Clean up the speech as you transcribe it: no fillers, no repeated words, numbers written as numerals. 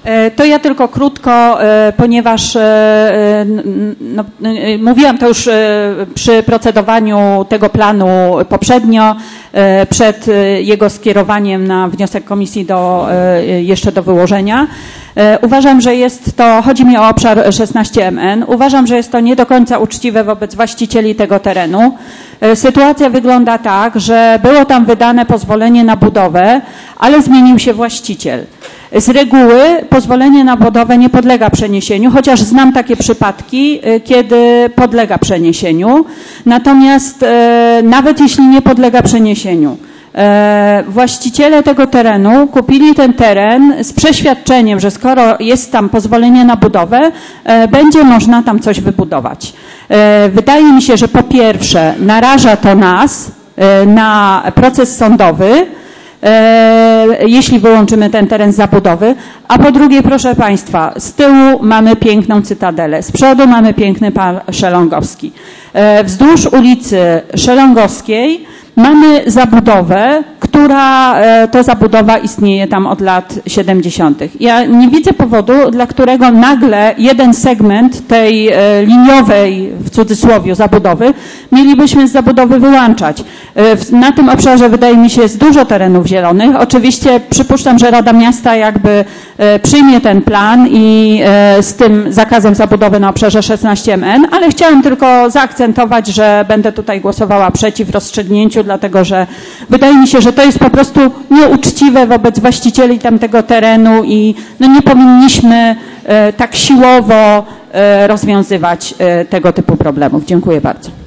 To ja tylko krótko, ponieważ mówiłam to już przy procedowaniu tego planu poprzednio, przed jego skierowaniem na wniosek komisji jeszcze do wyłożenia. Uważam, że jest to, chodzi mi o obszar 16MN, uważam, że jest to nie do końca uczciwe wobec właścicieli tego terenu. Sytuacja wygląda tak, że było tam wydane pozwolenie na budowę, ale zmienił się właściciel. Z reguły pozwolenie na budowę nie podlega przeniesieniu, chociaż znam takie przypadki, kiedy podlega przeniesieniu. Natomiast nawet jeśli nie podlega przeniesieniu, właściciele tego terenu kupili ten teren z przeświadczeniem, że skoro jest tam pozwolenie na budowę, będzie można tam coś wybudować. Wydaje mi się, że po pierwsze naraża to nas na proces sądowy, jeśli wyłączymy ten teren z zabudowy, a po drugie, proszę Państwa, z tyłu mamy piękną cytadelę, z przodu mamy piękny park Szelongowski. Wzdłuż ulicy Szelongowskiej mamy zabudowę, która to zabudowa istnieje tam od lat 70. Ja nie widzę powodu, dla którego nagle jeden segment tej liniowej, w cudzysłowie, zabudowy mielibyśmy z zabudowy wyłączać. Na tym obszarze wydaje mi się jest dużo terenów zielonych. Oczywiście przypuszczam, że Rada Miasta jakby przyjmie ten plan i z tym zakazem zabudowy na obszarze 16MN, ale chciałam tylko zaakcentować, że będę tutaj głosowała przeciw rozstrzygnięciu, dlatego że wydaje mi się, że to jest po prostu nieuczciwe wobec właścicieli tamtego terenu i nie powinniśmy tak siłowo rozwiązywać tego typu problemów. Dziękuję bardzo.